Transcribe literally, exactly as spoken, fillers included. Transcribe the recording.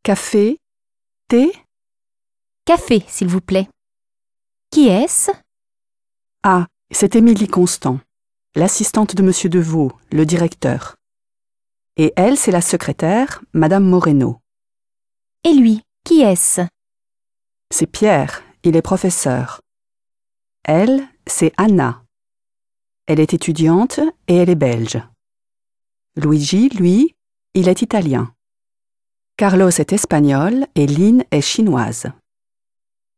Café, thé? Café, s'il vous plaît. Qui est-ce? Ah, c'est Émilie Constant, l'assistante de Monsieur Deveau, le directeur. Et elle, c'est la secrétaire, Madame Moreno. Et lui, qui est-ce? C'est Pierre, il est professeur. Elle, c'est Anna. Elle est étudiante et elle est belge. Luigi, lui, il est italien. Carlos est espagnol et Lynn est chinoise.